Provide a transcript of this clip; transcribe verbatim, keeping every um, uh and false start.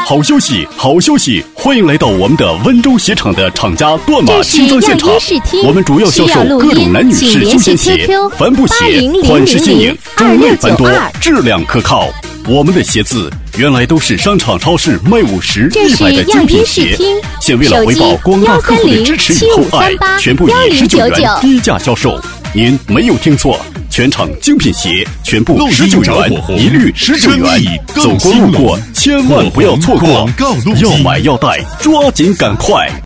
好消息，好消息！欢迎来到我们的温州鞋厂的厂家断码清仓现场。我们主要销售各种男女士休闲鞋、帆布鞋，款式新颖，种类繁多，质量可靠。我们的鞋子原来都是商场、超市卖五十、一百的精品鞋，现为了回报广大客户的支持与厚爱，全部以十九元低价销售。您没有听错，全场精品鞋全部十九元，一律十九元。走过路过千万不要错过，要买要带，抓紧赶快！